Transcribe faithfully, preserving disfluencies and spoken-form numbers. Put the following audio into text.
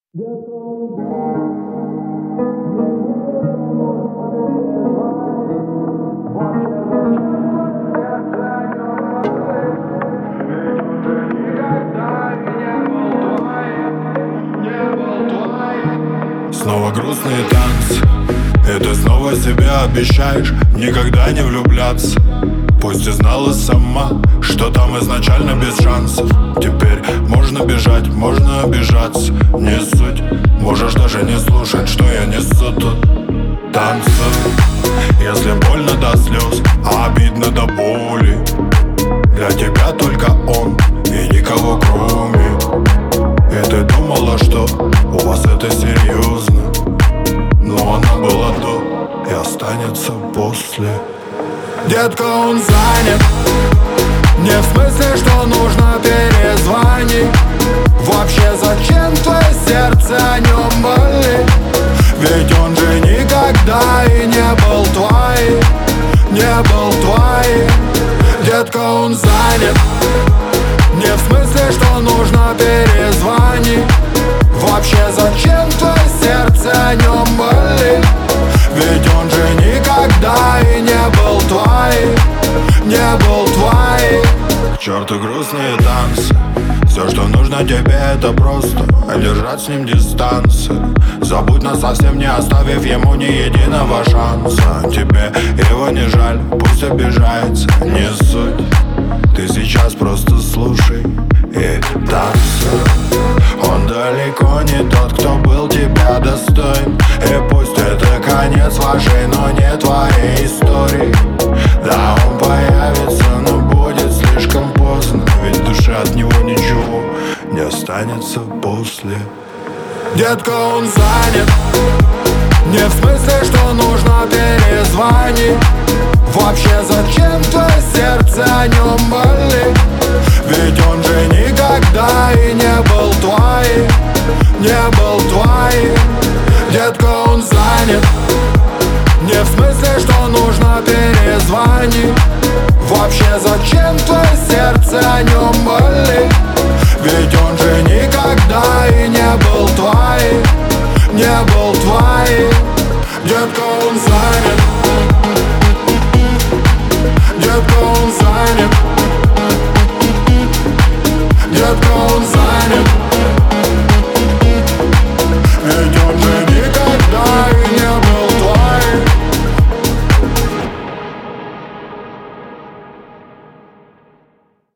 Снова грустные танцы, и ты снова себе обещаешь никогда не влюбляться. Пусть и знала сама, что там изначально без шансов. Теперь можно бежать, можно обижаться, не суть. Можешь даже не слушать, что я несу тут. Танцуй, если больно до слез, а обидно до боли. Для тебя только он и никого кроме. И ты думала, что у вас это серьезно, но она была до и останется после. Детка, он занят, не в смысле, что нужно перезвонить. Вообще зачем твое сердце о нем болит? Ведь он же никогда и не был твоим, не был твоим. Детка, он занят, не в смысле, что нужно перезвонить. Вообще зачем твое сердце о нем болит? Ведь он же никогда и не был твоим, не был твоим. К черту грустные танцы, все, что нужно тебе, это просто держать с ним дистанцию. Забудь нас совсем, не оставив ему ни единого шанса. Тебе его не жаль, пусть обижается, не суть. Ты сейчас просто слушай и танцуй. Он далеко не тот, кто был тебя достоин. И пусть это конец вашей, но не твоей истории. Да, он появится, но будет слишком поздно. Ведь в душе от него ничего не останется после. Детка, он занят, не в смысле, что нужно перезвонить. Вообще зачем твое сердце о нем болит? Ведь он же никогда и не был твоим, не был твоим. Детка, он занят, не в смысле, что нужно перезвонить. Вообще зачем твое сердце о нем болит? Ведь он же никогда и не был твоим, не был